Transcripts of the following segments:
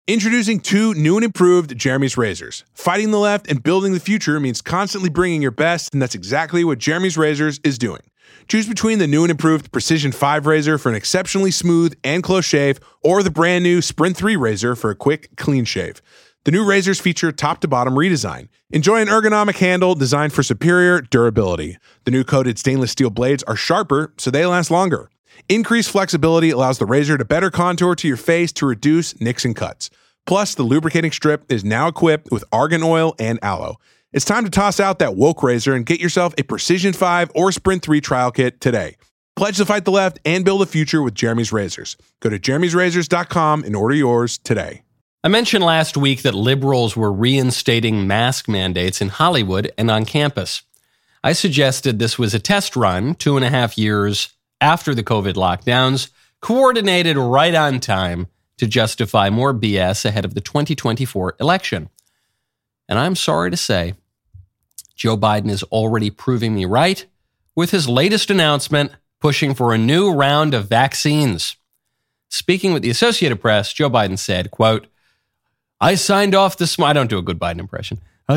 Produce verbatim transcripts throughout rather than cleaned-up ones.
Introducing two new and improved Jeremy's razors. Fighting the left and building the future means constantly bringing your best, and that's exactly what Jeremy's Razors is doing. Choose between the new and improved Precision five razor for an exceptionally smooth and close shave, or the brand new Sprint three razor for a quick, clean shave. The new razors feature top-to-bottom redesign. Enjoy an ergonomic handle designed for superior durability. The new coated stainless steel blades are sharper, so they last longer. Increased flexibility allows the razor to better contour to your face to reduce nicks and cuts. Plus, the lubricating strip is now equipped with argan oil and aloe. It's time to toss out that woke razor and get yourself a Precision five or Sprint three trial kit today. Pledge to fight the left and build a future with Jeremy's Razors. Go to jeremy's razors dot com and order yours today. I mentioned last week that liberals were reinstating mask mandates in Hollywood and on campus. I suggested this was a test run, two and a half years after the COVID lockdowns, coordinated right on time to justify more B S ahead of the twenty twenty-four election. And I'm sorry to say, Joe Biden is already proving me right with his latest announcement pushing for a new round of vaccines. Speaking with the Associated Press, Joe Biden said, quote, I signed off this morning. I don't do a good Biden impression.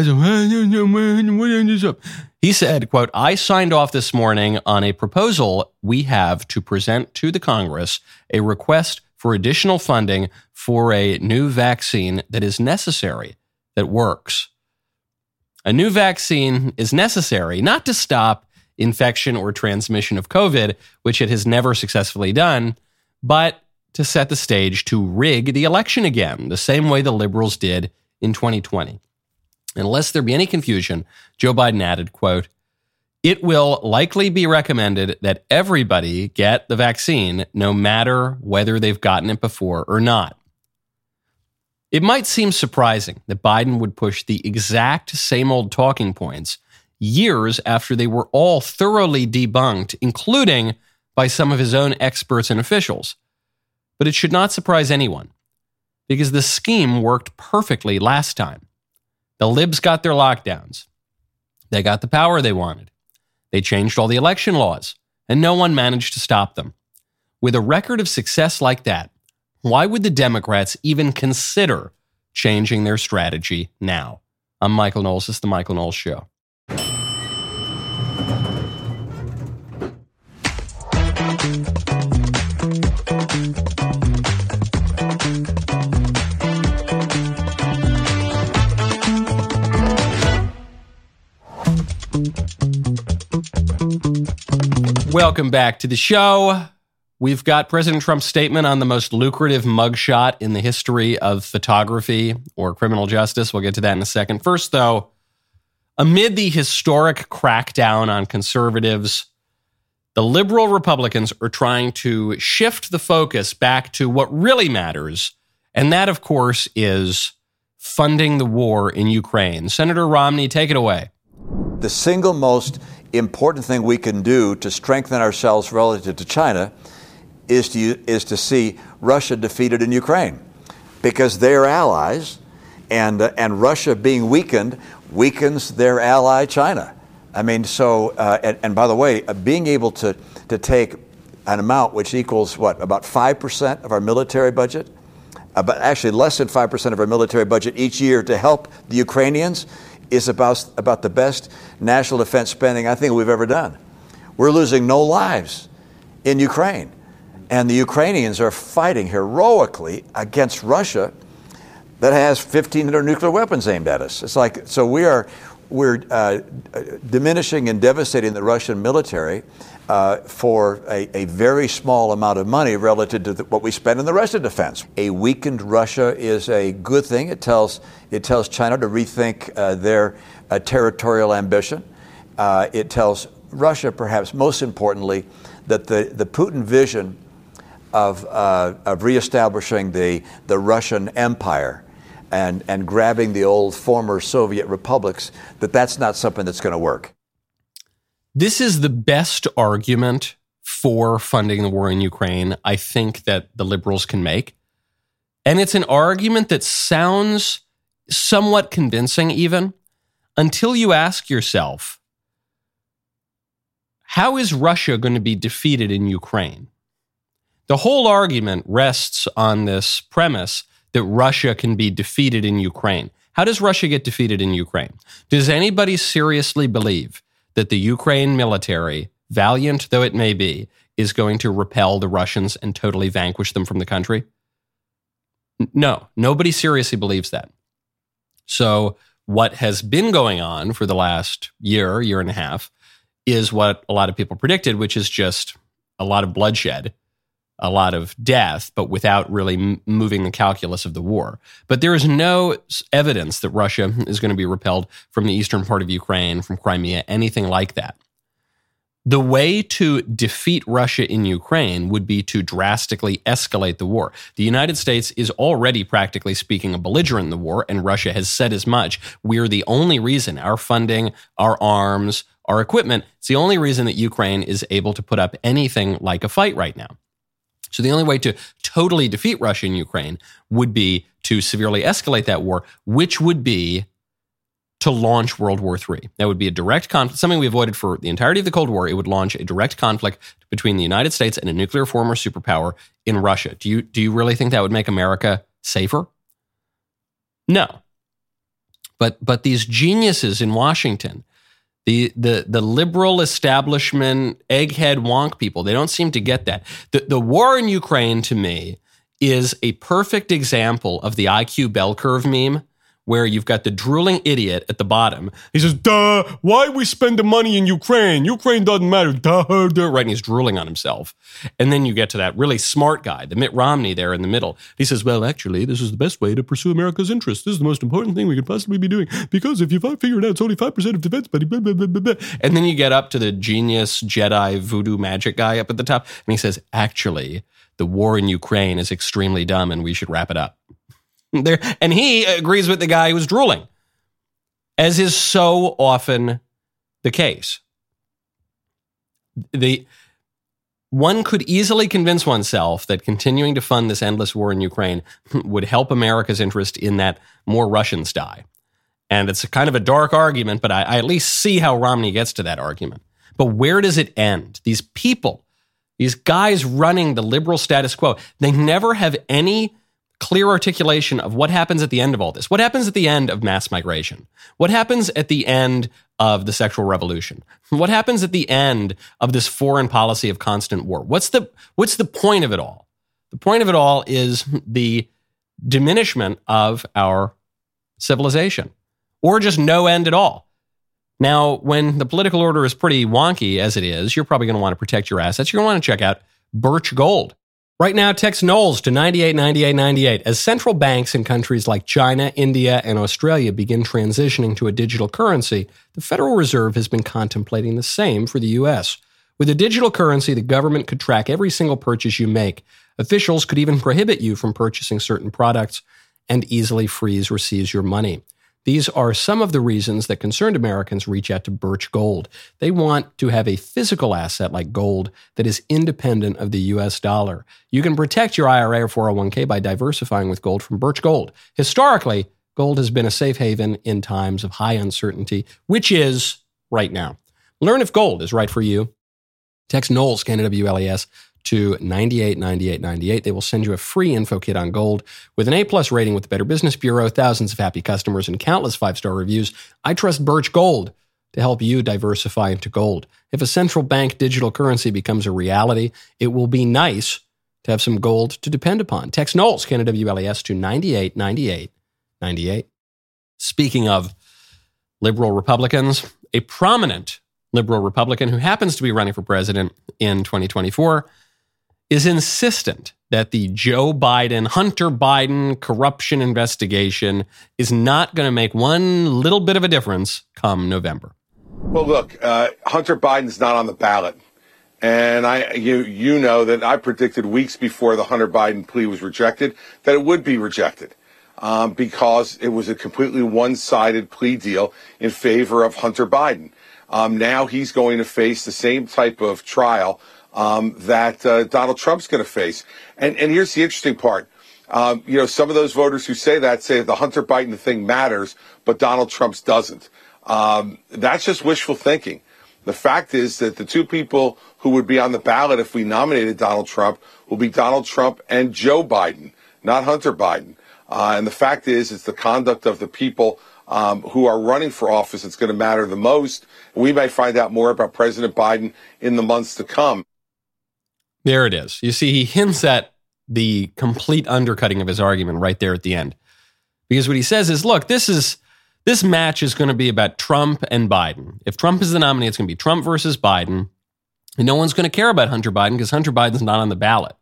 He said, quote, I signed off this morning on a proposal we have to present to the Congress a request for additional funding for a new vaccine that is necessary, that works. A new vaccine is necessary not to stop infection or transmission of COVID, which it has never successfully done, but to set the stage to rig the election again, the same way the liberals did in twenty twenty. And lest there be any confusion, Joe Biden added, quote, it will likely be recommended that everybody get the vaccine, no matter whether they've gotten it before or not. It might seem surprising that Biden would push the exact same old talking points years after they were all thoroughly debunked, including by some of his own experts and officials. But it should not surprise anyone, because the scheme worked perfectly last time. The libs got their lockdowns. They got the power they wanted. They changed all the election laws, and no one managed to stop them. With a record of success like that, why would the Democrats even consider changing their strategy now? I'm Michael Knowles. This is The Michael Knowles Show. Welcome back to the show. We've got President Trump's statement on the most lucrative mugshot in the history of photography or criminal justice. We'll get to that in a second. First, though, amid the historic crackdown on conservatives, the liberal Republicans are trying to shift the focus back to what really matters, and that, of course, is funding the war in Ukraine. Senator Romney, take it away. The single most important thing we can do to strengthen ourselves relative to China is to is to see Russia defeated in Ukraine, because they are allies, and uh, and Russia being weakened weakens their ally China. I mean, so uh, and, and by the way, uh, being able to to take an amount which equals what, about five percent of our military budget, uh, but actually less than five percent of our military budget each year to help the Ukrainians, is about about the best national defense spending I think we've ever done. We're losing no lives in Ukraine, and the Ukrainians are fighting heroically against Russia that has fifteen hundred nuclear weapons aimed at us. It's like, so we are we're uh, diminishing and devastating the Russian military uh, for a, a very small amount of money relative to the, what we spend in the rest of defense. A weakened Russia is a good thing. It tells it tells China to rethink uh, their uh, territorial ambition. Uh, it tells Russia, perhaps most importantly, that the, the Putin vision of uh, of reestablishing the the Russian Empire and and grabbing the old former Soviet republics, that that's not something that's going to work. This is the best argument for funding the war in Ukraine I think that the liberals can make. And it's an argument that sounds somewhat convincing even, until you ask yourself, how is Russia going to be defeated in Ukraine? The whole argument rests on this premise that Russia can be defeated in Ukraine. How does Russia get defeated in Ukraine? Does anybody seriously believe that the Ukraine military, valiant though it may be, is going to repel the Russians and totally vanquish them from the country? No, nobody seriously believes that. So what has been going on for the last year, year and a half, is what a lot of people predicted, which is just a lot of bloodshed, a lot of death, but without really m- moving the calculus of the war. But there is no evidence that Russia is going to be repelled from the eastern part of Ukraine, from Crimea, anything like that. The way to defeat Russia in Ukraine would be to drastically escalate the war. The United States is already, practically speaking, a belligerent in the war, and Russia has said as much. We're the only reason, our funding, our arms, our equipment, it's the only reason that Ukraine is able to put up anything like a fight right now. So the only way to totally defeat Russia in Ukraine would be to severely escalate that war, which would be to launch World War Three. That would be a direct conflict, something we avoided for the entirety of the Cold War. It would launch a direct conflict between the United States and a nuclear former superpower in Russia. Do you, do you really think that would make America safer? No. But, but these geniuses in Washington, The, the the liberal establishment, egghead wonk people, they don't seem to get that. The, the war in Ukraine, to me, is a perfect example of the I Q bell curve meme, where you've got the drooling idiot at the bottom. He says, duh, why we spend the money in Ukraine? Ukraine doesn't matter, duh, duh, right? And he's drooling on himself. And then you get to that really smart guy, the Mitt Romney there in the middle. He says, well, actually, this is the best way to pursue America's interests. This is the most important thing we could possibly be doing, because if you figure it out, it's only five percent of defense budget, blah, blah, blah, blah, blah. And then you get up to the genius Jedi voodoo magic guy up at the top, and he says, actually, the war in Ukraine is extremely dumb and we should wrap it up. There, and he agrees with the guy who was drooling, as is so often the case. The one could easily convince oneself that continuing to fund this endless war in Ukraine would help America's interest in that more Russians die. And it's a kind of a dark argument, but I, I at least see how Romney gets to that argument. But where does it end? These people, these guys running the liberal status quo, they never have any clear articulation of what happens at the end of all this. What happens at the end of mass migration? What happens at the end of the sexual revolution? What happens at the end of this foreign policy of constant war? What's the what's the point of it all? The point of it all is the diminishment of our civilization, or just no end at all. Now, when the political order is pretty wonky as it is, you're probably going to want to protect your assets. You're going to want to check out Birch Gold. Right now, text Knowles to ninety-eight ninety-eight ninety-eight. As central banks in countries like China, India, and Australia begin transitioning to a digital currency, the Federal Reserve has been contemplating the same for the U S. With a digital currency, the government could track every single purchase you make. Officials could even prohibit you from purchasing certain products and easily freeze or seize your money. These are some of the reasons that concerned Americans reach out to Birch Gold. They want to have a physical asset like gold that is independent of the U S dollar. You can protect your I R A or four oh one k by diversifying with gold from Birch Gold. Historically, gold has been a safe haven in times of high uncertainty, which is right now. Learn if gold is right for you. Text Knowles, K N W L E S, to ninety-eight ninety-eight ninety-eight. They will send you a free info kit on gold with an A-plus rating with the Better Business Bureau, thousands of happy customers, and countless five-star reviews. I trust Birch Gold to help you diversify into gold. If a central bank digital currency becomes a reality, it will be nice to have some gold to depend upon. Text Knowles, K N W L E S, to ninety-eight ninety-eight ninety-eight. Speaking of liberal Republicans, a prominent liberal Republican who happens to be running for president in twenty twenty-four is insistent that the Joe Biden, Hunter Biden corruption investigation is not going to make one little bit of a difference come November. Well, look, uh, Hunter Biden's not on the ballot. And I, you, you know that I predicted weeks before the Hunter Biden plea was rejected that it would be rejected um, because it was a completely one-sided plea deal in favor of Hunter Biden. Um, now he's going to face the same type of trial um, that uh, Donald Trump's going to face. And, and here's the interesting part. Um, you know, some of those voters who say that say the Hunter Biden thing matters, but Donald Trump's doesn't. Um, that's just wishful thinking. The fact is that the two people who would be on the ballot if we nominated Donald Trump will be Donald Trump and Joe Biden, not Hunter Biden. Uh, and the fact is, it's the conduct of the people um, who are running for office that's going to matter the most. And we may find out more about President Biden in the months to come. There it is. You see, he hints at the complete undercutting of his argument right there at the end. Because what he says is, look, this is this match is going to be about Trump and Biden. If Trump is the nominee, it's going to be Trump versus Biden. And no one's going to care about Hunter Biden because Hunter Biden's not on the ballot.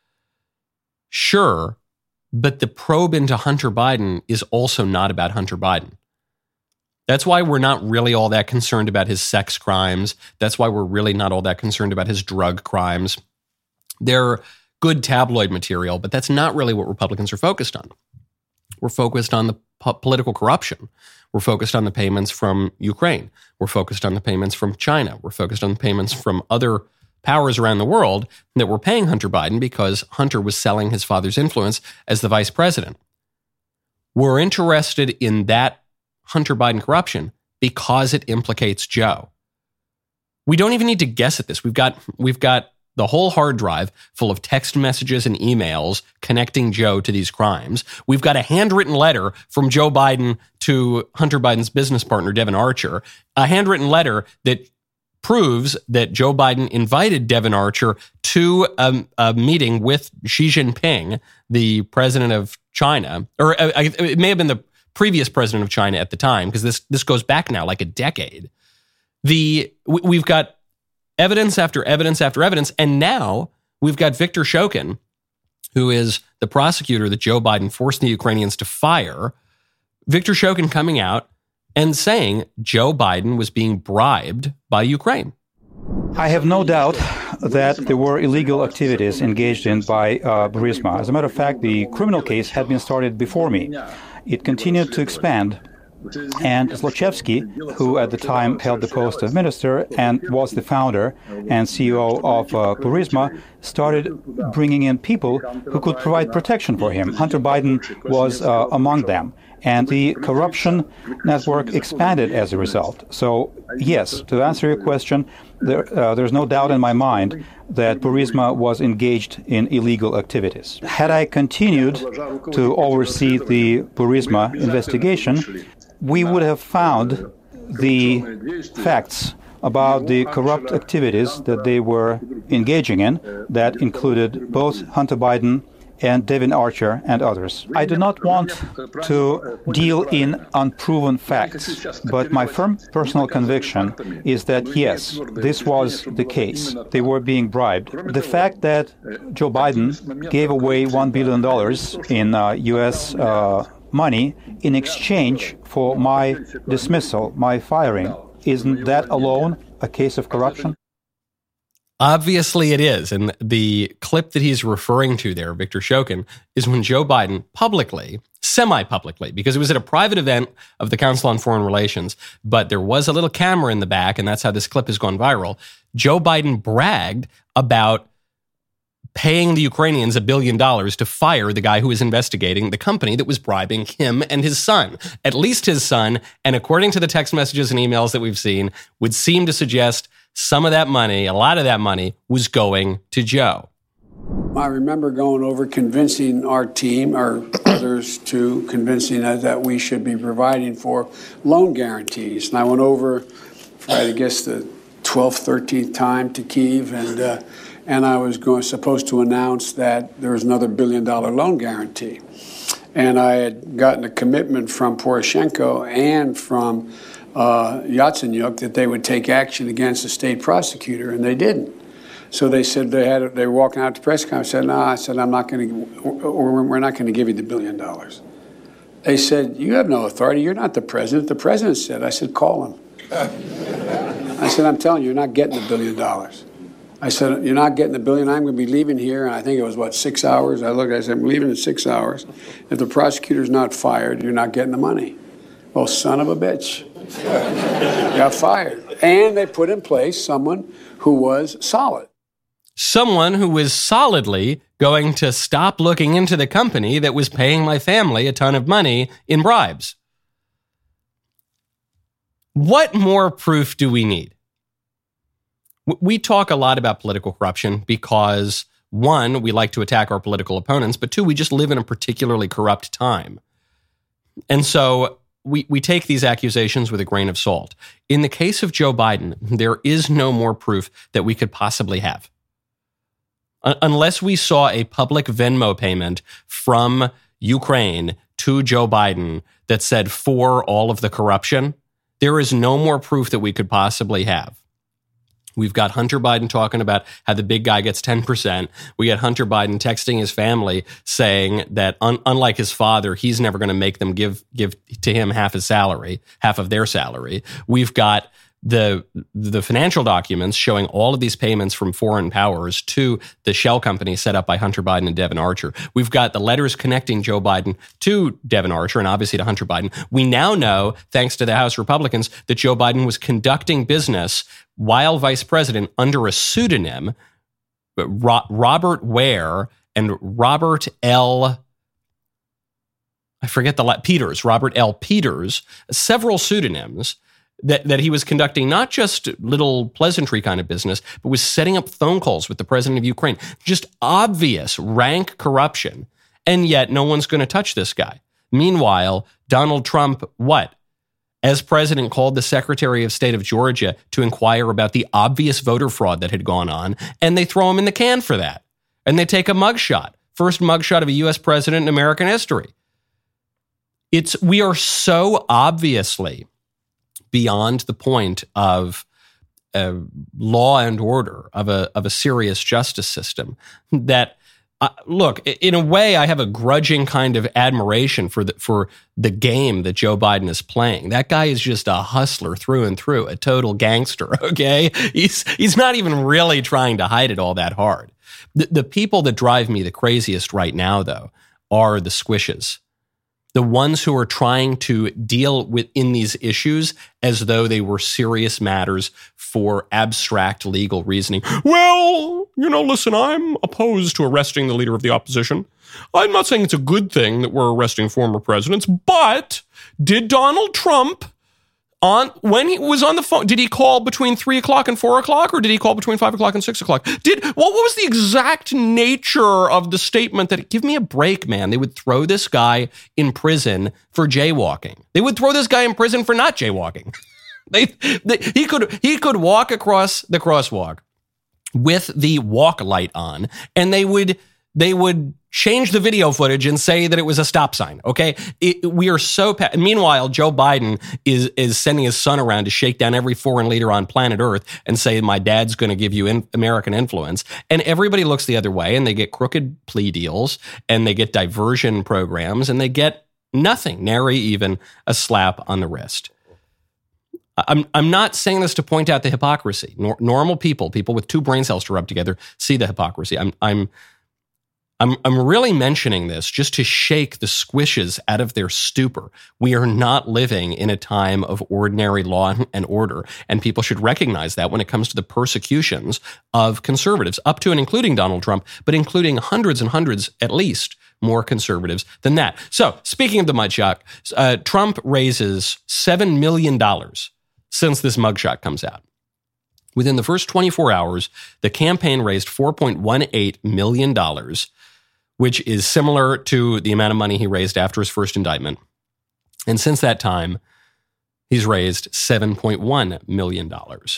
Sure, but the probe into Hunter Biden is also not about Hunter Biden. That's why we're not really all that concerned about his sex crimes. That's why we're really not all that concerned about his drug crimes. They're good tabloid material, but that's not really what Republicans are focused on. We're focused on the po- political corruption. We're focused on the payments from Ukraine. We're focused on the payments from China. We're focused on the payments from other powers around the world that were paying Hunter Biden because Hunter was selling his father's influence as the vice president. We're interested in that Hunter Biden corruption because it implicates Joe. We don't even need to guess at this. We've got we've got the whole hard drive full of text messages and emails connecting Joe to these crimes. We've got a handwritten letter from Joe Biden to Hunter Biden's business partner, Devon Archer, a handwritten letter that proves that Joe Biden invited Devon Archer to a, a meeting with Xi Jinping, the president of China, or uh, it may have been the previous president of China at the time, because this this goes back now like a decade. The we've got evidence after evidence after evidence, and now we've got Viktor Shokin, who is the prosecutor that Joe Biden forced the Ukrainians to fire. Viktor Shokin coming out and saying Joe Biden was being bribed by Ukraine. I have no doubt that there were illegal activities engaged in by uh, Burisma. As a matter of fact, the criminal case had been started before me. It continued to expand. And Zlochevsky, who at the time held the post of minister and was the founder and C E O of uh, Burisma, started bringing in people who could provide protection for him. Hunter Biden was uh, among them. And the corruption network expanded as a result. So, yes, to answer your question, there, uh, there's no doubt in my mind that Burisma was engaged in illegal activities. Had I continued to oversee the Burisma investigation, we would have found the facts about the corrupt activities that they were engaging in that included both Hunter Biden and Devon Archer and others. I do not want to deal in unproven facts, but my firm personal conviction is that, yes, this was the case. They were being bribed. The fact that Joe Biden gave away one billion dollars in uh, U S uh, money in exchange for my dismissal, my firing, isn't that alone a case of corruption? Obviously it is. And the clip that he's referring to there, Viktor Shokin, is when Joe Biden publicly, semi-publicly, because it was at a private event of the Council on Foreign Relations, but there was a little camera in the back, and that's how this clip has gone viral. Joe Biden bragged about paying the Ukrainians a billion dollars to fire the guy who was investigating the company that was bribing him and his son. At least his son, and according to the text messages and emails that we've seen, would seem to suggest some of that money, a lot of that money, was going to Joe. I remember going over convincing our team, or others, to convincing us that we should be providing for loan guarantees. And I went over for, I guess, the twelfth, thirteenth time to Kyiv, and uh, and I was going supposed to announce that there was another billion-dollar loan guarantee. And I had gotten a commitment from Poroshenko and from uh, Yatsenyuk that they would take action against the state prosecutor, and they didn't. So they said they had they were walking out to press conference. I said, no, I said, I'm not going to, or we're not going to give you the billion dollars. They said, you have no authority. You're not the president. The president said. I said, call him. I said, I'm telling you, you're not getting the billion dollars. I said, you're not getting the billion. I'm going to be leaving here. And I think it was, what, six hours? I looked, I said, I'm leaving in six hours. If the prosecutor's not fired, you're not getting the money. Well, son of a bitch. Got fired. And they put in place someone who was solid. Someone who was solidly going to stop looking into the company that was paying my family a ton of money in bribes. What more proof do we need? We talk a lot about political corruption because one, we like to attack our political opponents, but two, we just live in a particularly corrupt time. And so we, we take these accusations with a grain of salt. In the case of Joe Biden, there is no more proof that we could possibly have. Uh, unless we saw a public Venmo payment from Ukraine to Joe Biden that said for all of the corruption, there is no more proof that we could possibly have. We've got Hunter Biden talking about how the big guy gets ten percent. We got Hunter Biden texting his family saying that un- unlike his father, he's never going to make them give give to him half his salary, half of their salary. We've got the the financial documents showing all of these payments from foreign powers to the shell company set up by Hunter Biden and Devon Archer. We've got the letters connecting Joe Biden to Devon Archer and obviously to Hunter Biden. We now know, thanks to the House Republicans, that Joe Biden was conducting business while vice president under a pseudonym, Ro- Robert Ware and Robert L. I forget the Peters, Robert L. Peters, several pseudonyms. That, that he was conducting not just little pleasantry kind of business, but was setting up phone calls with the president of Ukraine. Just obvious rank corruption. And yet no one's going to touch this guy. Meanwhile, Donald Trump, what? As president, called the Secretary of State of Georgia to inquire about the obvious voter fraud that had gone on, and they throw him in the can for that. And they take a mugshot. First mugshot of a U S president in American history. It's, we are so obviously beyond the point of uh, law and order, of a of a serious justice system, that, uh, look, in a way, I have a grudging kind of admiration for the, for the game that Joe Biden is playing. That guy is just a hustler through and through, a total gangster, okay? He's, he's not even really trying to hide it all that hard. The, the people that drive me the craziest right now, though, are the squishes. The ones who are trying to deal with in these issues as though they were serious matters for abstract legal reasoning. Well, you know, listen, I'm opposed to arresting the leader of the opposition. I'm not saying it's a good thing that we're arresting former presidents, but did Donald Trump, on when he was on the phone, did he call between three o'clock and four o'clock, or did he call between five o'clock and six o'clock? Did what, what was the exact nature of the statement that, give me a break, man? They would throw this guy in prison for jaywalking. They would throw this guy in prison for not jaywalking. they, they, he could he could walk across the crosswalk with the walk light on, and they would they would change the video footage and say that it was a stop sign, okay? It, we are so... Pa- Meanwhile, Joe Biden is is sending his son around to shake down every foreign leader on planet Earth and say, my dad's going to give you in American influence. And everybody looks the other way, and they get crooked plea deals, and they get diversion programs, and they get nothing, nary even a slap on the wrist. I'm I'm not saying this to point out the hypocrisy. Nor- normal people, people with two brain cells to rub together, see the hypocrisy. I'm I'm... I'm I'm really mentioning this just to shake the squishes out of their stupor. We are not living in a time of ordinary law and order, and people should recognize that when it comes to the persecutions of conservatives, up to and including Donald Trump, but including hundreds and hundreds, at least, more conservatives than that. So, speaking of the mugshot, uh, Trump raises seven million dollars since this mugshot comes out. Within the first twenty-four hours, the campaign raised four point one eight million dollars, which is similar to the amount of money he raised after his first indictment. And since that time, he's raised seven point one million dollars.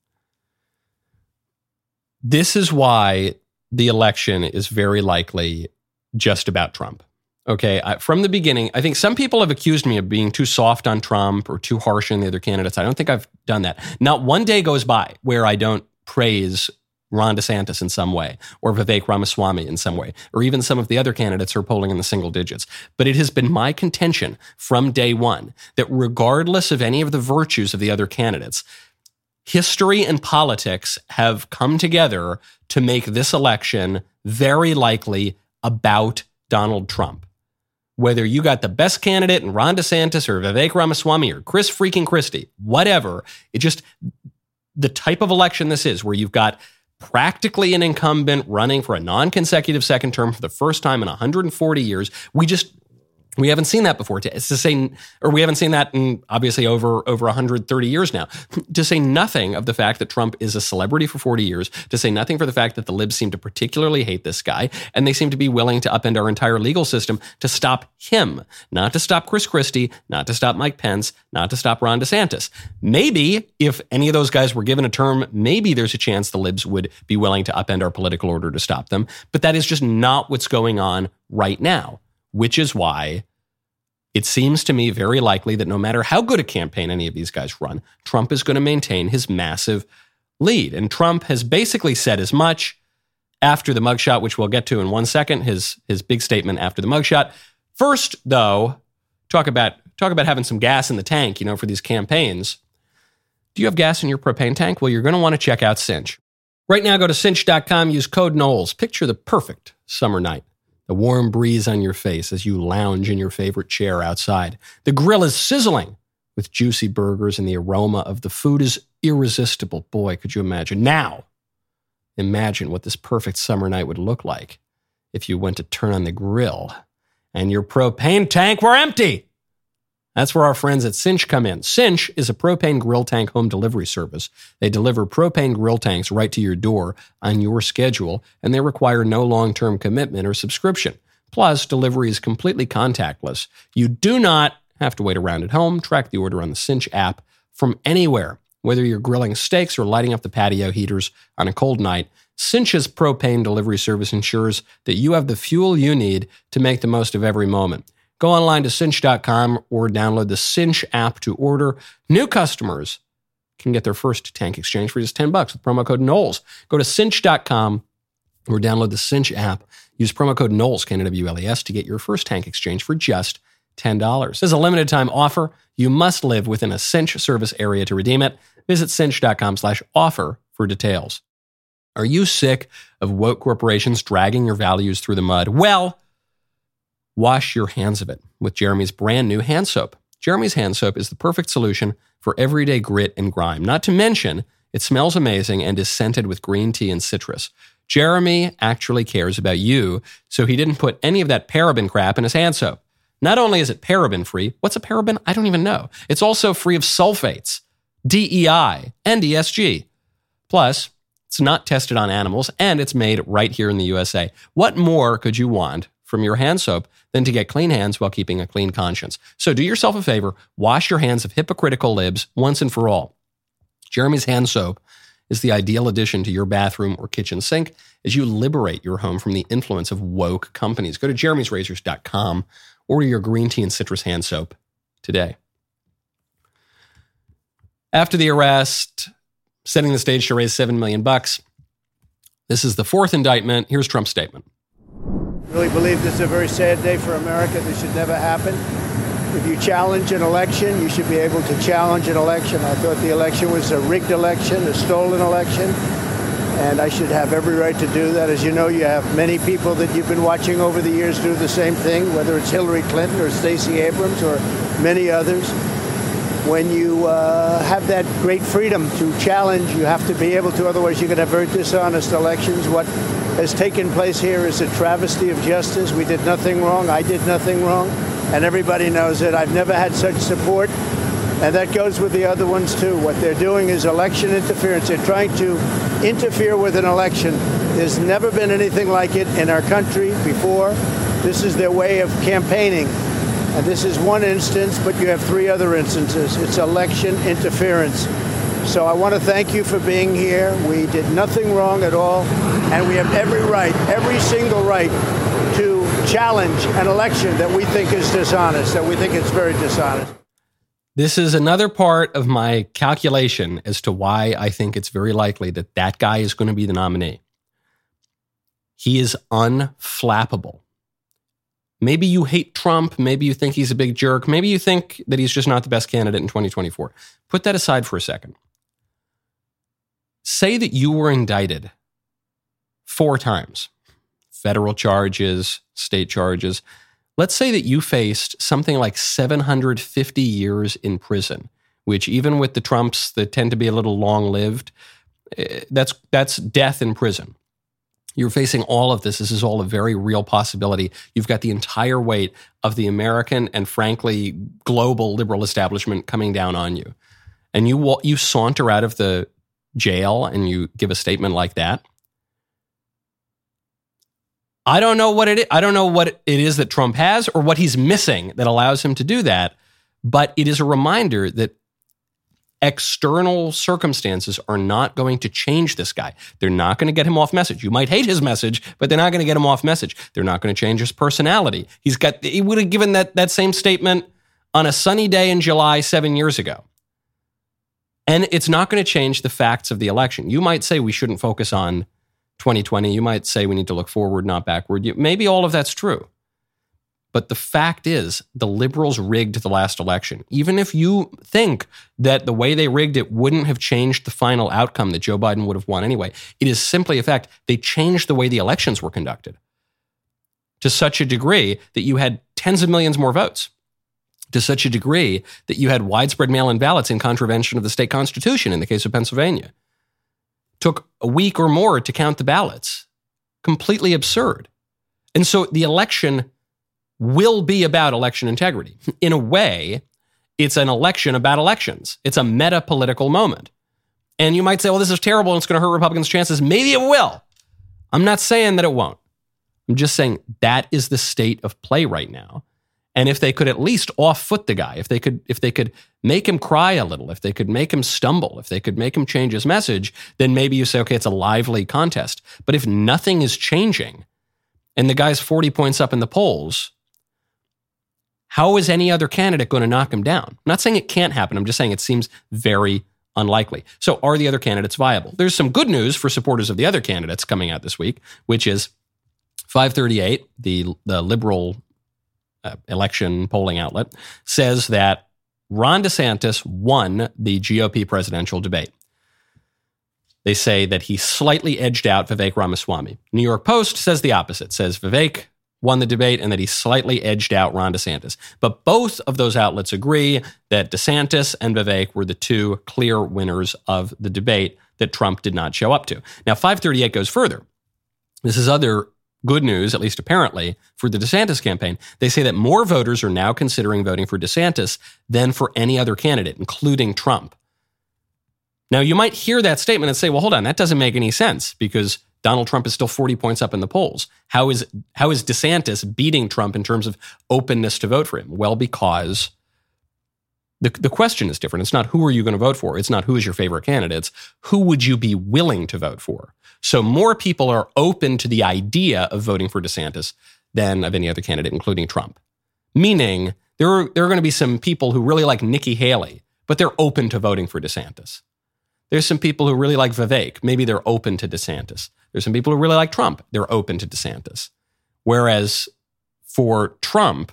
This is why the election is very likely just about Trump. Okay, I, from the beginning, I think some people have accused me of being too soft on Trump or too harsh on the other candidates. I don't think I've done that. Not one day goes by where I don't praise Ron DeSantis in some way, or Vivek Ramaswamy in some way, or even some of the other candidates who are polling in the single digits. But it has been my contention from day one that regardless of any of the virtues of the other candidates, history and politics have come together to make this election very likely about Donald Trump. Whether you got the best candidate in Ron DeSantis or Vivek Ramaswamy or Chris freaking Christie, whatever, it just, the type of election this is, where you've got practically an incumbent running for a non-consecutive second term for the first time in one hundred forty years, we just, We haven't seen that before. It's to say, or we haven't seen that in obviously over over one hundred thirty years now. To say nothing of the fact that Trump is a celebrity for forty years, to say nothing for the fact that the libs seem to particularly hate this guy, and they seem to be willing to upend our entire legal system to stop him, not to stop Chris Christie, not to stop Mike Pence, not to stop Ron DeSantis. Maybe if any of those guys were given a term, maybe there's a chance the libs would be willing to upend our political order to stop them. But that is just not what's going on right now. Which is why it seems to me very likely that no matter how good a campaign any of these guys run, Trump is going to maintain his massive lead. And Trump has basically said as much after the mugshot, which we'll get to in one second, his, his big statement after the mugshot. First, though, talk about, talk about having some gas in the tank, you know, for these campaigns. Do you have gas in your propane tank? Well, you're going to want to check out Cinch. Right now, go to cinch dot com, use code Knowles. Picture the perfect summer night. The warm breeze on your face as you lounge in your favorite chair outside. The grill is sizzling with juicy burgers and the aroma of the food is irresistible. Boy, could you imagine. Now, imagine what this perfect summer night would look like if you went to turn on the grill and your propane tank were empty. That's where our friends at Cinch come in. Cinch is a propane grill tank home delivery service. They deliver propane grill tanks right to your door on your schedule, and they require no long-term commitment or subscription. Plus, delivery is completely contactless. You do not have to wait around at home. Track the order on the Cinch app from anywhere. Whether you're grilling steaks or lighting up the patio heaters on a cold night, Cinch's propane delivery service ensures that you have the fuel you need to make the most of every moment. Go online to cinch dot com or download the Cinch app to order. New customers can get their first tank exchange for just ten bucks with promo code Knowles. Go to cinch dot com or download the Cinch app. Use promo code Knowles, K N W L E S, to get your first tank exchange for just ten dollars. This is a limited time offer. You must live within a Cinch service area to redeem it. Visit cinch dot com slash offer for details. Are you sick of woke corporations dragging your values through the mud? Well, wash your hands of it with Jeremy's brand new hand soap. Jeremy's hand soap is the perfect solution for everyday grit and grime. Not to mention, it smells amazing and is scented with green tea and citrus. Jeremy actually cares about you, so he didn't put any of that paraben crap in his hand soap. Not only is it paraben-free, what's a paraben? I don't even know. It's also free of sulfates, D E I, and E S G. Plus, it's not tested on animals, and it's made right here in the U S A. What more could you want from your hand soap than to get clean hands while keeping a clean conscience? So do yourself a favor, wash your hands of hypocritical libs once and for all. Jeremy's hand soap is the ideal addition to your bathroom or kitchen sink as you liberate your home from the influence of woke companies. Go to jeremy's razors dot com, order your green tea and citrus hand soap today. After the arrest, setting the stage to raise seven million bucks, this is the fourth indictment. Here's Trump's statement. I really believe this is a very sad day for America. This should never happen. If you challenge an election, you should be able to challenge an election. I thought the election was a rigged election, a stolen election, and I should have every right to do that. As you know, you have many people that you've been watching over the years do the same thing, whether it's Hillary Clinton or Stacey Abrams or many others. When you uh, have that great freedom to challenge, you have to be able to, otherwise you could have very dishonest elections. What has taken place here is a travesty of justice. We did nothing wrong. I did nothing wrong. And everybody knows it. I've never had such support. And that goes with the other ones, too. What they're doing is election interference. They're trying to interfere with an election. There's never been anything like it in our country before. This is their way of campaigning. And this is one instance, but you have three other instances. It's election interference. So I want to thank you for being here. We did nothing wrong at all. And we have every right, every single right, to challenge an election that we think is dishonest, that we think is very dishonest. This is another part of my calculation as to why I think it's very likely that that guy is going to be the nominee. He is unflappable. Maybe you hate Trump. Maybe you think he's a big jerk. Maybe you think that he's just not the best candidate in twenty twenty-four. Put that aside for a second. Say that you were indicted four times. Federal charges, state charges. Let's say that you faced something like seven hundred fifty years in prison, which even with the Trumps that tend to be a little long-lived, that's, that's death in prison. You're facing all of this. This is all a very real possibility. You've got the entire weight of the American and, frankly, global liberal establishment coming down on you. And you you saunter out of the jail and you give a statement like that. I don't know what it is. I don't know what it is that Trump has or what he's missing that allows him to do that. But it is a reminder that external circumstances are not going to change this guy. They're not going to get him off message. You might hate his message, but they're not going to get him off message. They're not going to change his personality. He's got, he would have given that, that same statement on a sunny day in July seven years ago. And it's not going to change the facts of the election. You might say we shouldn't focus on twenty twenty. You might say we need to look forward, not backward. You, maybe all of that's true. But the fact is, the liberals rigged the last election. Even if you think that the way they rigged it wouldn't have changed the final outcome, that Joe Biden would have won anyway, it is simply a fact. They changed the way the elections were conducted to such a degree that you had tens of millions more votes, to such a degree that you had widespread mail-in ballots in contravention of the state constitution in the case of Pennsylvania. Took a week or more to count the ballots. Completely absurd. And so the election will be about election integrity. In a way, it's an election about elections. It's a meta-political moment. And you might say, well, this is terrible and it's going to hurt Republicans' chances. Maybe it will. I'm not saying that it won't. I'm just saying that is the state of play right now. And if they could at least off-foot the guy, if they could, if they could make him cry a little, if they could make him stumble, if they could make him change his message, then maybe you say, okay, it's a lively contest. But if nothing is changing and the guy's forty points up in the polls, how is any other candidate going to knock him down? I'm not saying it can't happen. I'm just saying it seems very unlikely. So are the other candidates viable? There's some good news for supporters of the other candidates coming out this week, which is five thirty-eight, the, the liberal uh, election polling outlet, says that Ron DeSantis won the G O P presidential debate. They say that he slightly edged out Vivek Ramaswamy. New York Post says the opposite, says Vivek won the debate and that he slightly edged out Ron DeSantis. But both of those outlets agree that DeSantis and Vivek were the two clear winners of the debate that Trump did not show up to. Now, five thirty-eight goes further. This is other good news, at least apparently, for the DeSantis campaign. They say that more voters are now considering voting for DeSantis than for any other candidate, including Trump. Now, you might hear that statement and say, well, hold on, that doesn't make any sense because Donald Trump is still forty points up in the polls. How is how is DeSantis beating Trump in terms of openness to vote for him? Well, because the, the question is different. It's not who are you going to vote for. It's not who is your favorite candidate. It's who would you be willing to vote for. So more people are open to the idea of voting for DeSantis than of any other candidate, including Trump. Meaning there are, there are going to be some people who really like Nikki Haley, but they're open to voting for DeSantis. There's some people who really like Vivek. Maybe they're open to DeSantis. There's some people who really like Trump. They're open to DeSantis. Whereas for Trump,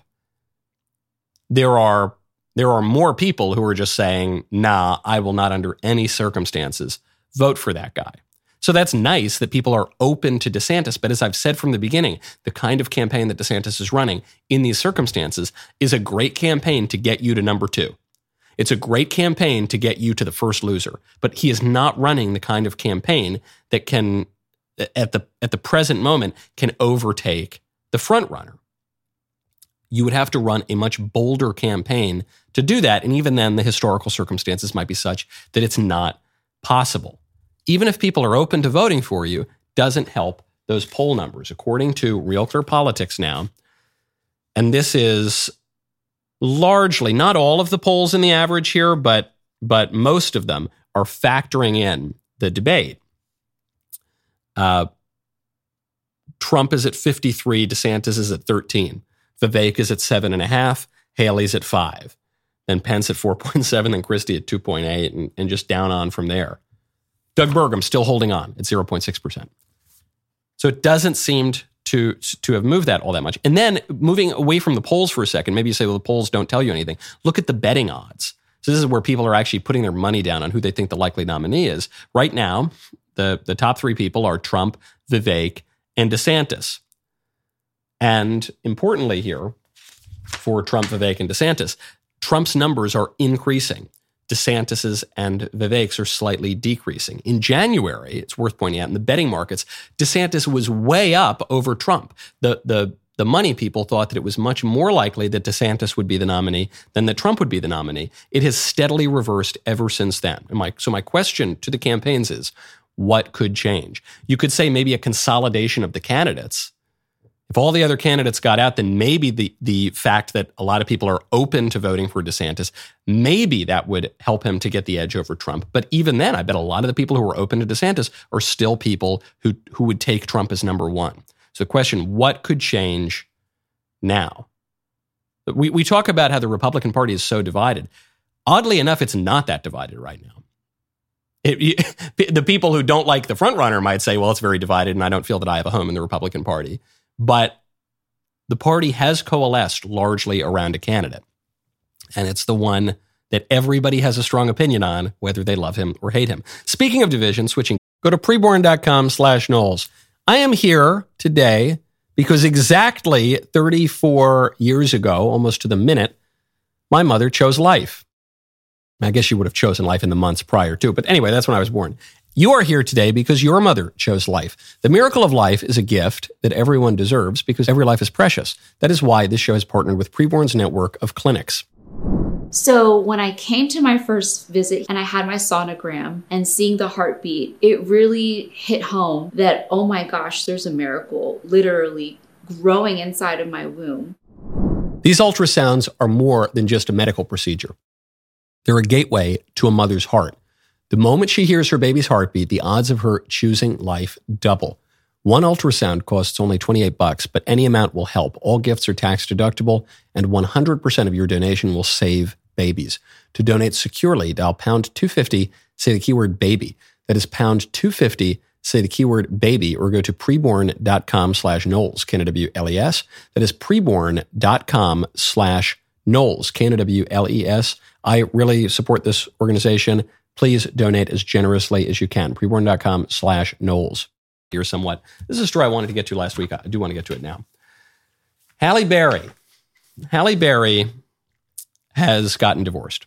there are there are more people who are just saying, nah, I will not under any circumstances vote for that guy. So that's nice that people are open to DeSantis. But as I've said from the beginning, the kind of campaign that DeSantis is running in these circumstances is a great campaign to get you to number two. It's a great campaign to get you to the first loser. But he is not running the kind of campaign that can, at the at the present moment, can overtake the front runner. You would have to run a much bolder campaign to do that. And even then, the historical circumstances might be such that it's not possible. Even if people are open to voting for you, doesn't help those poll numbers. According to Real Clear Politics now, and this is largely, not all of the polls in the average here, but but most of them are factoring in the debate. Uh, Trump is at fifty-three, DeSantis is at thirteen. Vivek is at seven and a half, Haley's at five, then Pence at four point seven, then Christie at two point eight, and, and just down on from there. Doug Burgum still holding on at zero point six percent. So it doesn't seem to, to have moved that all that much. And then moving away from the polls for a second, maybe you say, well, the polls don't tell you anything. Look at the betting odds. So this is where people are actually putting their money down on who they think the likely nominee is. Right now, the, the top three people are Trump, Vivek, and DeSantis. And importantly here, for Trump, Vivek, and DeSantis, Trump's numbers are increasing. DeSantis's and Vivek's are slightly decreasing. In January, it's worth pointing out, in the betting markets, DeSantis was way up over Trump. The, the, the money people thought that it was much more likely that DeSantis would be the nominee than that Trump would be the nominee. It has steadily reversed ever since then. And my, so my question to the campaigns is, what could change? You could say maybe a consolidation of the candidates. If all the other candidates got out, then maybe the, the fact that a lot of people are open to voting for DeSantis, maybe that would help him to get the edge over Trump. But even then, I bet a lot of the people who are open to DeSantis are still people who, who would take Trump as number one. So the question, what could change now? We, we talk about how the Republican Party is so divided. Oddly enough, it's not that divided right now. It, the people who don't like the frontrunner might say, well, it's very divided and I don't feel that I have a home in the Republican Party. But the party has coalesced largely around a candidate. And it's the one that everybody has a strong opinion on, whether they love him or hate him. Speaking of division, switching, go to preborn.com slash Knowles. I am here today because exactly thirty-four years ago, almost to the minute, my mother chose life. I guess she would have chosen life in the months prior too. But anyway, that's when I was born. You are here today because your mother chose life. The miracle of life is a gift that everyone deserves because every life is precious. That is why this show has partnered with Preborn's network of clinics. So when I came to my first visit and I had my sonogram and seeing the heartbeat, it really hit home that, oh my gosh, there's a miracle literally growing inside of my womb. These ultrasounds are more than just a medical procedure. They're a gateway to a mother's heart. The moment she hears her baby's heartbeat, the odds of her choosing life double. One ultrasound costs only twenty-eight bucks, but any amount will help. All gifts are tax deductible, and one hundred percent of your donation will save babies. To donate securely, dial pound two fifty, say the keyword baby. That is pound two fifty, say the keyword baby, or go to preborn.com slash Knowles, K N O W L E S. That is preborn.com slash Knowles, K N O W L E S. I really support this organization. Please donate as generously as you can. Preborn.com slash Knowles. Here somewhat. This is a story I wanted to get to last week. I do want to get to it now. Halle Berry. Halle Berry has gotten divorced.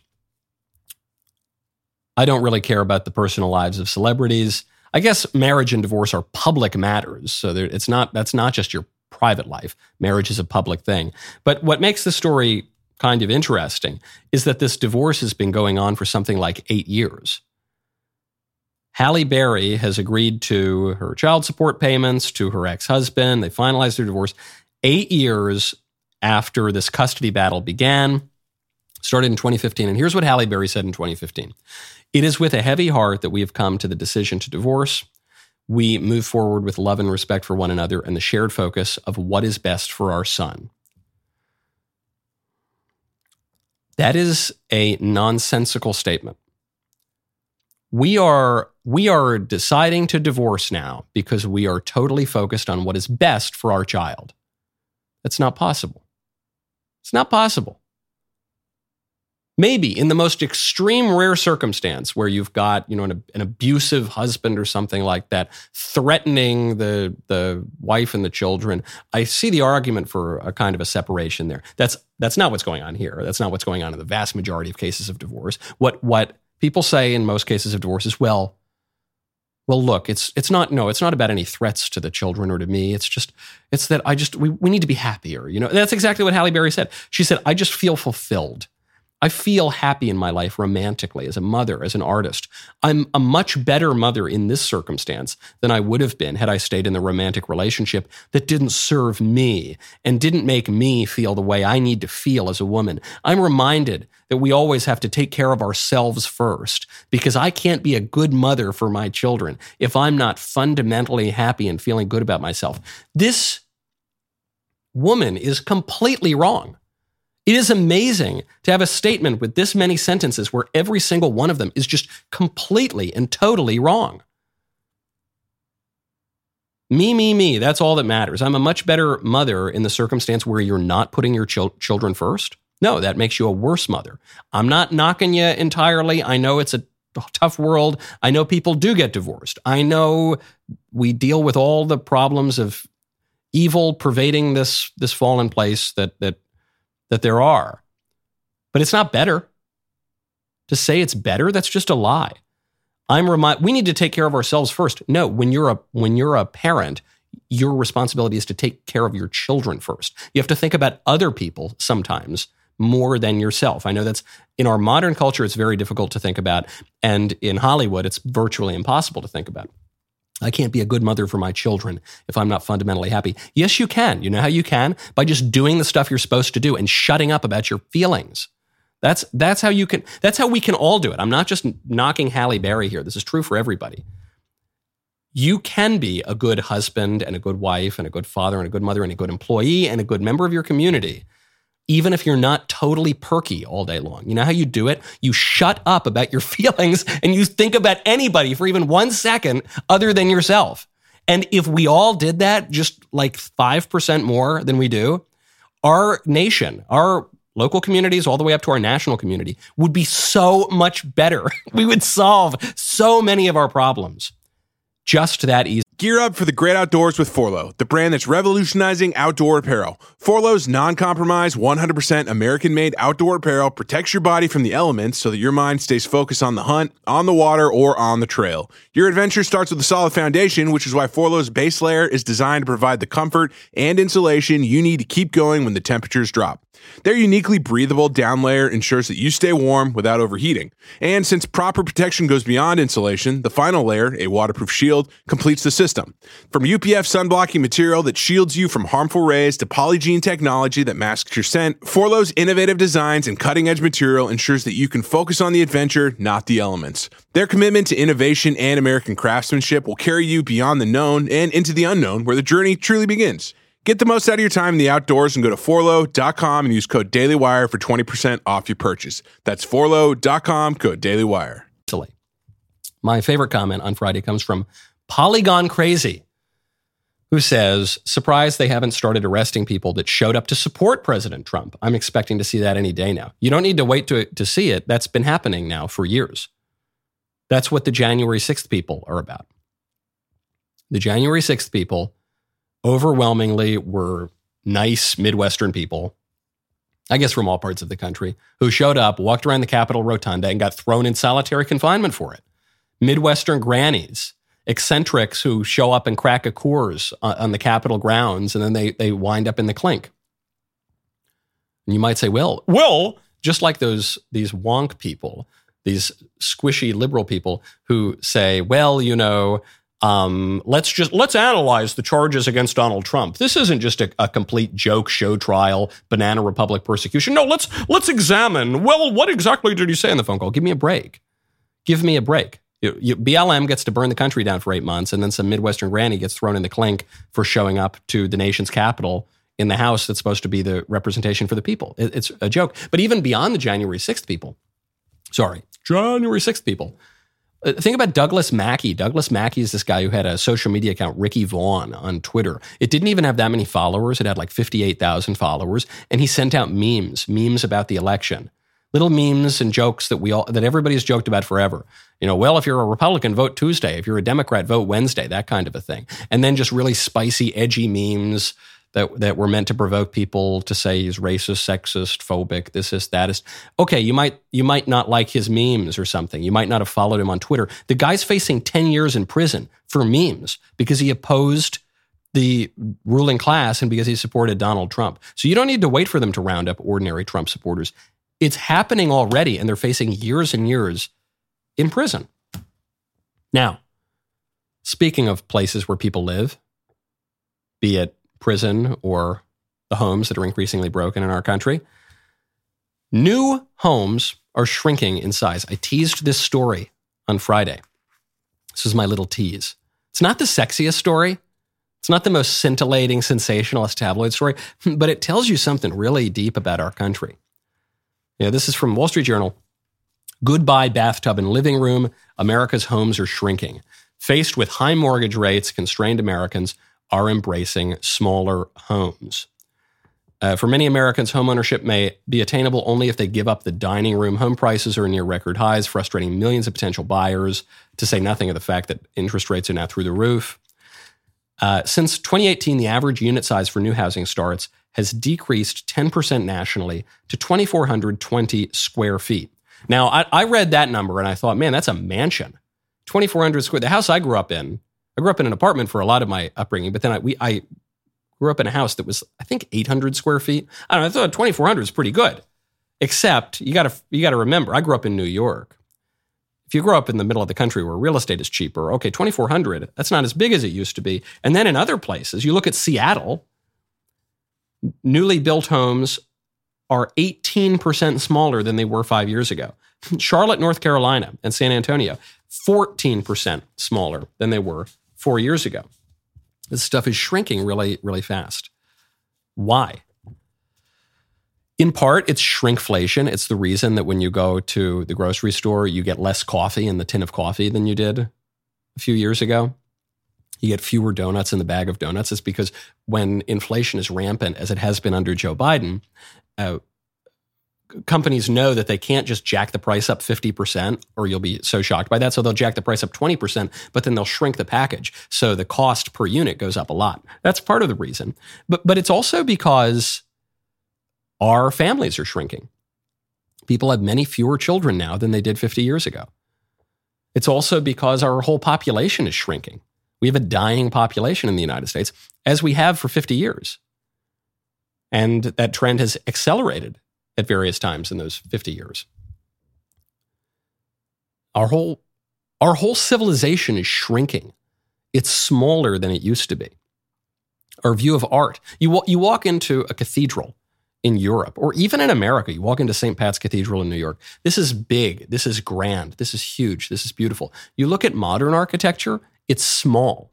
I don't really care about the personal lives of celebrities. I guess marriage and divorce are public matters. So there, it's not, that's not just your private life. Marriage is a public thing. But what makes the story kind of interesting is that this divorce has been going on for something like eight years. Halle Berry has agreed to her child support payments to her ex-husband. They finalized their divorce eight years after this custody battle began. Started in twenty fifteen. And here's what Halle Berry said in twenty fifteen. It is with a heavy heart that we have come to the decision to divorce. We move forward with love and respect for one another and the shared focus of what is best for our son. That is a nonsensical statement. We are, we are deciding to divorce now because we are totally focused on what is best for our child. That's not possible. It's not possible. Maybe in the most extreme rare circumstance where you've got, you know, an, an abusive husband or something like that, threatening the the wife and the children, I see the argument for a kind of a separation there. That's that's not what's going on here. That's not what's going on in the vast majority of cases of divorce. What what people say in most cases of divorce is, well, well, look, it's it's not no, it's not about any threats to the children or to me. It's just it's that I just we we need to be happier. You know, that's exactly what Halle Berry said. She said, I just feel fulfilled. I feel happy in my life romantically, as a mother, as an artist. I'm a much better mother in this circumstance than I would have been had I stayed in the romantic relationship that didn't serve me and didn't make me feel the way I need to feel as a woman. I'm reminded that we always have to take care of ourselves first because I can't be a good mother for my children if I'm not fundamentally happy and feeling good about myself. This woman is completely wrong. It is amazing to have a statement with this many sentences where every single one of them is just completely and totally wrong. Me, me, me, that's all that matters. I'm a much better mother in the circumstance where you're not putting your chil- children first. No, that makes you a worse mother. I'm not knocking you entirely. I know it's a tough world. I know people do get divorced. I know we deal with all the problems of evil pervading this, this fallen place that that that there are. But it's not better. To say it's better, that's just a lie. I'm remind we need to take care of ourselves first. No, when you're a when you're a parent, your responsibility is to take care of your children first. You have to think about other people sometimes more than yourself. I know that's in our modern culture, it's very difficult to think about. And in Hollywood, it's virtually impossible to think about. I can't be a good mother for my children if I'm not fundamentally happy. Yes, you can. You know how you can? By just doing the stuff you're supposed to do and shutting up about your feelings. That's that's how you can. That's how we can all do it. I'm not just knocking Halle Berry here. This is true for everybody. You can be a good husband and a good wife and a good father and a good mother and a good employee and a good member of your community, even if you're not totally perky all day long. You know how you do it? You shut up about your feelings and you think about anybody for even one second other than yourself. And if we all did that, just like five percent more than we do, our nation, our local communities, all the way up to our national community, would be so much better. We would solve so many of our problems. Just that easy. Gear up for the great outdoors with Forloh, the brand that's revolutionizing outdoor apparel. Forloh's non-compromise, one hundred percent American-made outdoor apparel protects your body from the elements so that your mind stays focused on the hunt, on the water, or on the trail. Your adventure starts with a solid foundation, which is why Forloh's base layer is designed to provide the comfort and insulation you need to keep going when the temperatures drop. Their uniquely breathable down layer ensures that you stay warm without overheating. And since proper protection goes beyond insulation, the final layer, a waterproof shield, completes the system. From U P F sunblocking material that shields you from harmful rays to Polygene technology that masks your scent, Forloh's innovative designs and cutting-edge material ensures that you can focus on the adventure, not the elements. Their commitment to innovation and American craftsmanship will carry you beyond the known and into the unknown, where the journey truly begins. Get the most out of your time in the outdoors and go to forloh dot com and use code DailyWire for twenty percent off your purchase. That's forloh dot com, code DailyWire. My favorite comment on Friday comes from Polygon Crazy, who says, surprised they haven't started arresting people that showed up to support President Trump. I'm expecting to see that any day now. You don't need to wait to, to see it. That's been happening now for years. That's what the January sixth people are about. The January sixth people overwhelmingly were nice Midwestern people, I guess from all parts of the country, who showed up, walked around the Capitol Rotunda, and got thrown in solitary confinement for it. Midwestern grannies, eccentrics who show up and crack a Coors on the Capitol grounds, and then they, they wind up in the clink. And you might say, well, well, just like those these wonk people, these squishy liberal people who say, well, you know, Um, let's just let's analyze the charges against Donald Trump. This isn't just a, a complete joke show trial, banana republic persecution. No, let's let's examine. Well, what exactly did he say in the phone call? Give me a break. Give me a break. You, you, B L M gets to burn the country down for eight months, and then some Midwestern granny gets thrown in the clink for showing up to the nation's capital in the House that's supposed to be the representation for the people. It, it's a joke. But even beyond the January sixth people, sorry, January sixth people. Think about Douglas Mackey. Douglas Mackey is this guy who had a social media account, Ricky Vaughn, on Twitter. It didn't even have that many followers. It had like fifty-eight thousand followers. And he sent out memes, memes about the election. Little memes and jokes that we all, that everybody's joked about forever. You know, well, if you're a Republican, vote Tuesday. If you're a Democrat, vote Wednesday, that kind of a thing. And then just really spicy, edgy memes that that were meant to provoke people to say he's racist, sexist, phobic, this is, that is. Okay, you might you might not like his memes or something. You might not have followed him on Twitter. The guy's facing ten years in prison for memes because he opposed the ruling class and because he supported Donald Trump. So you don't need to wait for them to round up ordinary Trump supporters. It's happening already, and they're facing years and years in prison. Now, speaking of places where people live, be it prison or the homes that are increasingly broken in our country, new homes are shrinking in size. I teased this story on Friday. This is my little tease. It's not the sexiest story. It's not the most scintillating, sensationalist tabloid story, but it tells you something really deep about our country. Yeah, this is from Wall Street Journal. Goodbye bathtub and living room. America's homes are shrinking. Faced with high mortgage rates, constrained Americans are embracing smaller homes. Uh, for many Americans, homeownership may be attainable only if they give up the dining room. Home prices are near record highs, frustrating millions of potential buyers, to say nothing of the fact that interest rates are now through the roof. Uh, since twenty eighteen, the average unit size for new housing starts has decreased ten percent nationally to two thousand four hundred twenty square feet. Now, I, I read that number and I thought, man, that's a mansion. twenty-four hundred square. The house I grew up in, I grew up in an apartment for a lot of my upbringing, but then I, we, I grew up in a house that was, I think, eight hundred square feet. I don't know, I thought twenty-four hundred is pretty good. Except, you gotta, you gotta remember, I grew up in New York. If you grow up in the middle of the country where real estate is cheaper, okay, twenty-four hundred, that's not as big as it used to be. And then in other places, you look at Seattle, newly built homes are eighteen percent smaller than they were five years ago. Charlotte, North Carolina, and San Antonio, fourteen percent smaller than they were four years ago. This stuff is shrinking really, really fast. Why? In part, it's shrinkflation. It's the reason that when you go to the grocery store, you get less coffee in the tin of coffee than you did a few years ago. You get fewer donuts in the bag of donuts. It's because when inflation is rampant, as it has been under Joe Biden, uh, companies know that they can't just jack the price up fifty percent or you'll be so shocked by that. So they'll jack the price up twenty percent, but then they'll shrink the package. So the cost per unit goes up a lot. That's part of the reason. But, but it's also because our families are shrinking. People have many fewer children now than they did fifty years ago. It's also because our whole population is shrinking. We have a dying population in the United States, as we have for fifty years. And that trend has accelerated at various times in those fifty years. Our whole, our whole civilization is shrinking. It's smaller than it used to be. Our view of art. You, you walk into a cathedral in Europe, or even in America, you walk into Saint Pat's Cathedral in New York. This is big. This is grand. This is huge. This is beautiful. You look at modern architecture, it's small.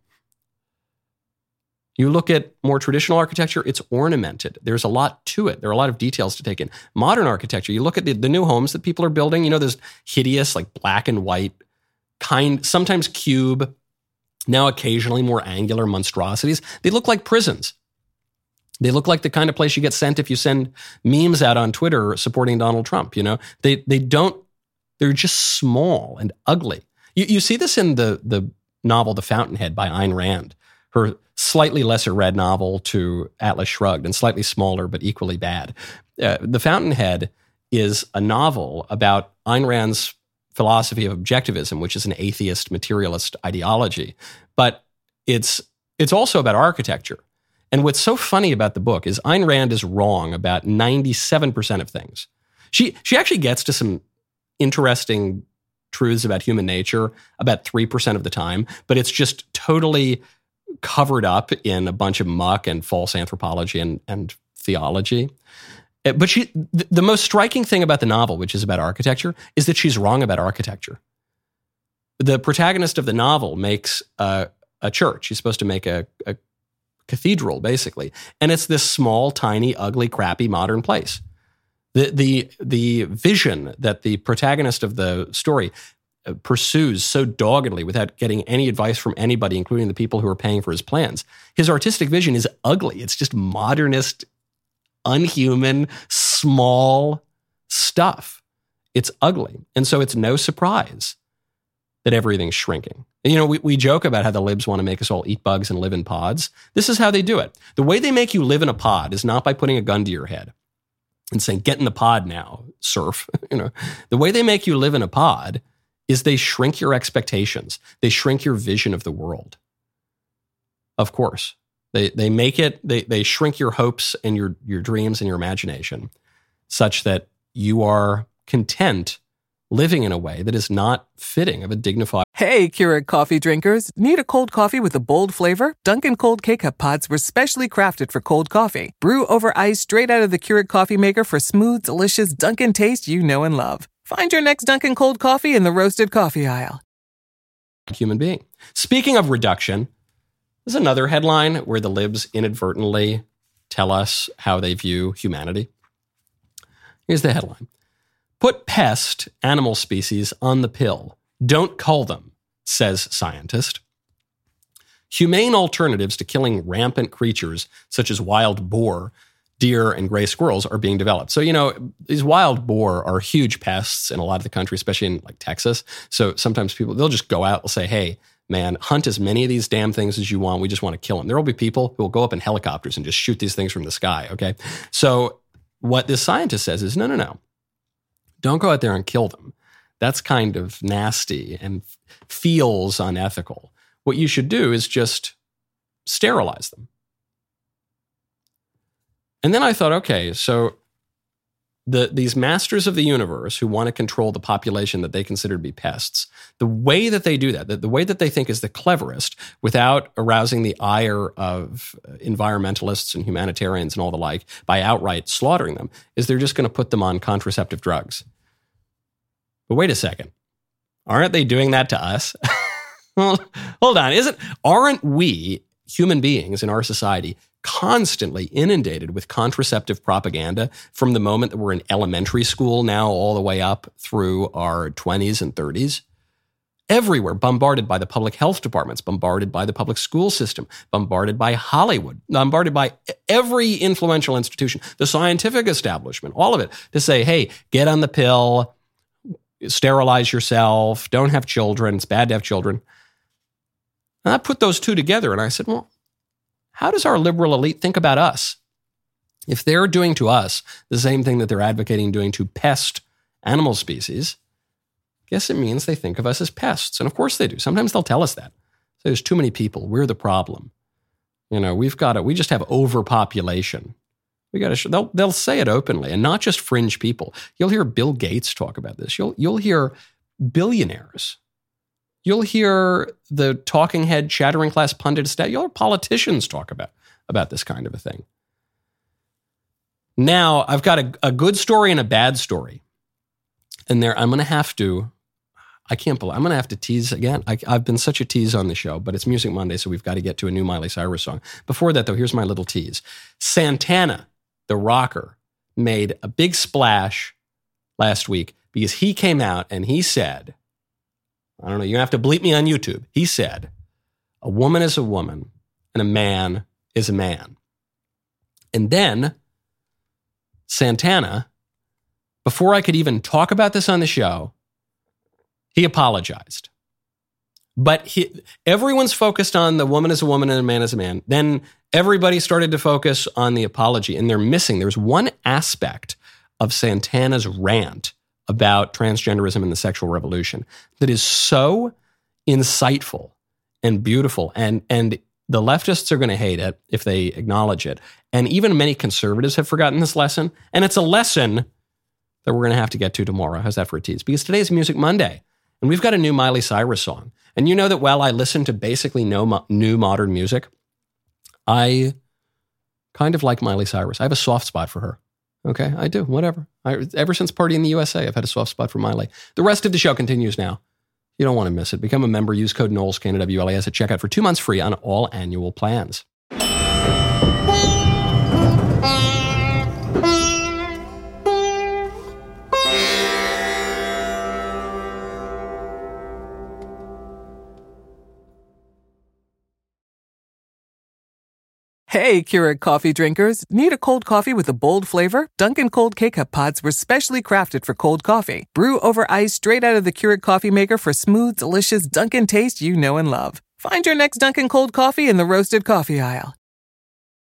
You look at more traditional architecture, it's ornamented. There's a lot to it. There are a lot of details to take in. Modern architecture, you look at the, the new homes that people are building, you know, those hideous, like black and white, kind, sometimes cube, now occasionally more angular monstrosities. They look like prisons. They look like the kind of place you get sent if you send memes out on Twitter supporting Donald Trump, you know? They they don't, they're just small and ugly. You, you see this in the, the novel The Fountainhead by Ayn Rand, her slightly lesser read novel to Atlas Shrugged, and slightly smaller but equally bad. Uh, the Fountainhead is a novel about Ayn Rand's philosophy of objectivism, which is an atheist materialist ideology. But it's it's also about architecture. And what's so funny about the book is Ayn Rand is wrong about ninety-seven percent of things. She she actually gets to some interesting truths about human nature about three percent of the time, but it's just totally covered up in a bunch of muck and false anthropology and, and theology. But she, the most striking thing about the novel, which is about architecture, is that she's wrong about architecture. The protagonist of the novel makes a, a church. She's supposed to make a, a cathedral, basically. And it's this small, tiny, ugly, crappy modern place. The, the, the vision that the protagonist of the story pursues so doggedly without getting any advice from anybody, including the people who are paying for his plans. His artistic vision is ugly. It's just modernist, unhuman, small stuff. It's ugly. And so it's no surprise that everything's shrinking. You know, we, we joke about how the libs want to make us all eat bugs and live in pods. This is how they do it. The way they make you live in a pod is not by putting a gun to your head and saying, get in the pod now, surf. You know, the way they make you live in a pod is they shrink your expectations. They shrink your vision of the world. Of course. They they make it, they they shrink your hopes and your, your dreams and your imagination such that you are content living in a way that is not fitting of a dignified. Hey, Keurig coffee drinkers. Need a cold coffee with a bold flavor? Dunkin' Cold K-Cup pods were specially crafted for cold coffee. Brew over ice straight out of the Keurig coffee maker for smooth, delicious Dunkin' taste you know and love. Find your next Dunkin' Cold coffee in the roasted coffee aisle. Human being. Speaking of reduction, there's another headline where the libs inadvertently tell us how they view humanity. Here's the headline. Put pest animal species on the pill. Don't cull them, says scientist. Humane alternatives to killing rampant creatures such as wild boar, deer, and gray squirrels are being developed. So, you know, these wild boar are huge pests in a lot of the country, especially in like Texas. So sometimes people, they'll just go out and say, hey, man, hunt as many of these damn things as you want. We just want to kill them. There will be people who will go up in helicopters and just shoot these things from the sky, okay? So what this scientist says is, no, no, no. Don't go out there and kill them. That's kind of nasty and feels unethical. What you should do is just sterilize them. And then I thought, okay, so the these masters of the universe who want to control the population that they consider to be pests, the way that they do that, the, the way that they think is the cleverest without arousing the ire of environmentalists and humanitarians and all the like by outright slaughtering them, is they're just going to put them on contraceptive drugs. But wait a second. Aren't they doing that to us? Well, hold on. Isn't, aren't we, human beings in our society, constantly inundated with contraceptive propaganda from the moment that we're in elementary school now all the way up through our twenties and thirties? Everywhere, bombarded by the public health departments, bombarded by the public school system, bombarded by Hollywood, bombarded by every influential institution, the scientific establishment, all of it, to say, hey, get on the pill, sterilize yourself, don't have children, it's bad to have children. And I put those two together and I said, well, how does our liberal elite think about us? If they're doing to us the same thing that they're advocating doing to pest animal species, I guess it means they think of us as pests. And of course they do. Sometimes they'll tell us that. So there's too many people. We're the problem. You know, we've got to, we just have overpopulation. We got to, they'll, they'll say it openly, and not just fringe people. You'll hear Bill Gates talk about this. You'll, you'll hear billionaires. You'll hear the talking head, chattering class pundits. You'll hear politicians talk about, about this kind of a thing. Now, I've got a, a good story and a bad story. And there, I'm going to have to, I can't believe, I'm going to have to tease again. I, I've been such a tease on the show, but it's Music Monday, so we've got to get to a new Miley Cyrus song. Before that, though, here's my little tease. Santana, the rocker, made a big splash last week because he came out and he said, I don't know, you have to bleep me on YouTube. He said, a woman is a woman and a man is a man. And then Santana, before I could even talk about this on the show, he apologized. But he, everyone's focused on the woman is a woman and a man is a man. Then everybody started to focus on the apology, and they're missing. There's one aspect of Santana's rant about transgenderism and the sexual revolution that is so insightful and beautiful. And, and the leftists are going to hate it if they acknowledge it. And even many conservatives have forgotten this lesson. And it's a lesson that we're going to have to get to tomorrow. How's that for a tease? Because today's Music Monday, and we've got a new Miley Cyrus song. And you know that while I listen to basically no mo- new modern music, I kind of like Miley Cyrus. I have a soft spot for her. Okay, I do, whatever. I, ever since Party in the U S A, I've had a soft spot for Miley. The rest of the show continues now. You don't want to miss it. Become a member. Use code Knowles, K N O W L E S at checkout for two months free on all annual plans. Hey, Keurig coffee drinkers. Need a cold coffee with a bold flavor? Dunkin' Cold K-Cup pods were specially crafted for cold coffee. Brew over ice straight out of the Keurig coffee maker for smooth, delicious Dunkin' taste you know and love. Find your next Dunkin' Cold coffee in the roasted coffee aisle.